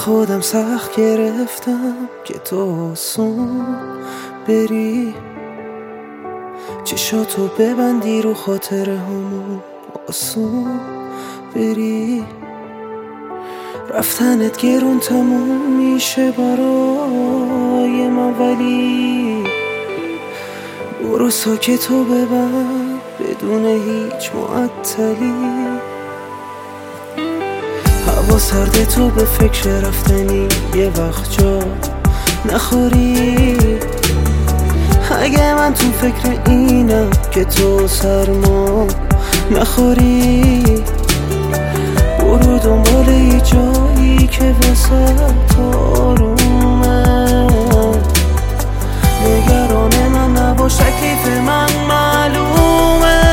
خودم سخت گرفتم که تو آسون بری، چشاتو ببندی رو خاطر همون آسون بری. رفتنت گرون تموم میشه برای من، ولی برو ساکتو ببند بدون هیچ معطلی. هوا سرده، تو به فکر رفتنی یه وقت جا نخوری. اگه من تو فکر اینم که تو سرما نخوری، برو دنبال یه جایی که واسه تو آرومه. نگران من نباش، تکلیف من معلومه.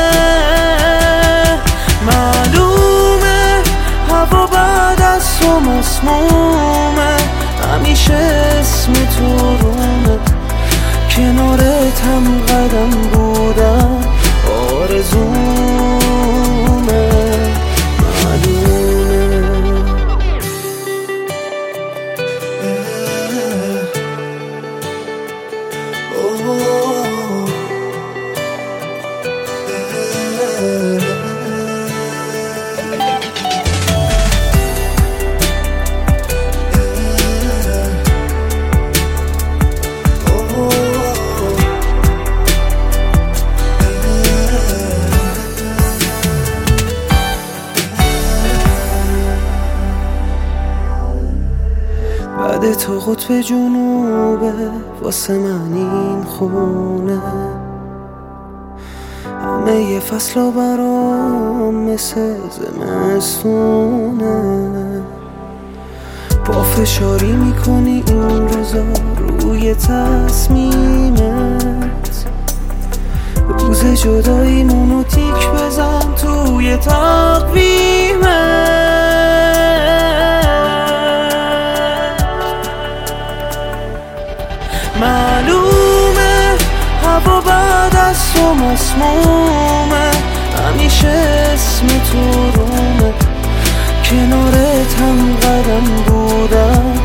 هوا بعد از تو مسمومه، همیشه اسم تو رومه. کنارت هم قدم بودن آرزومه، معلومه. بعد تو قطب جنوبه، واسه من این خونه. همه یه فصل برام مثل زمستونه. پافشاری میکنی این روزا روی تصمیمت. روز جداییمونو تیک بزن توی تقویمت. معلومه هوا بعد از تو مسمومه، همیشه اسم تو رومه. کنارت هم قدم بودن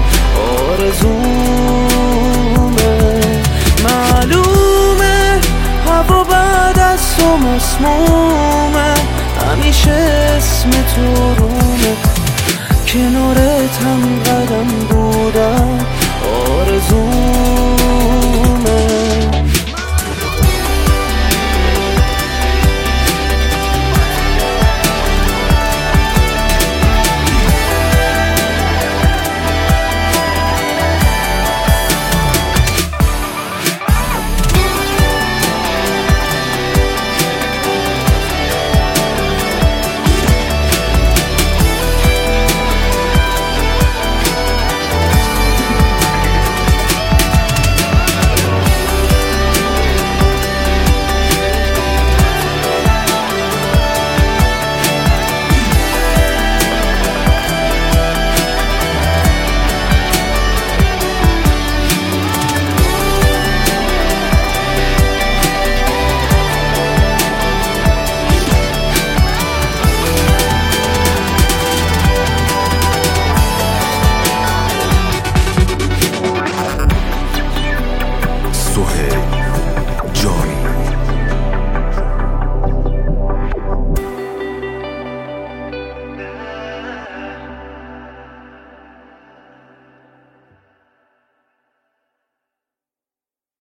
آرزومه. معلومه هوا بعد از تو مسمومه، همیشه اسم تو رومه. کنارت هم قدم بودن آرزومه.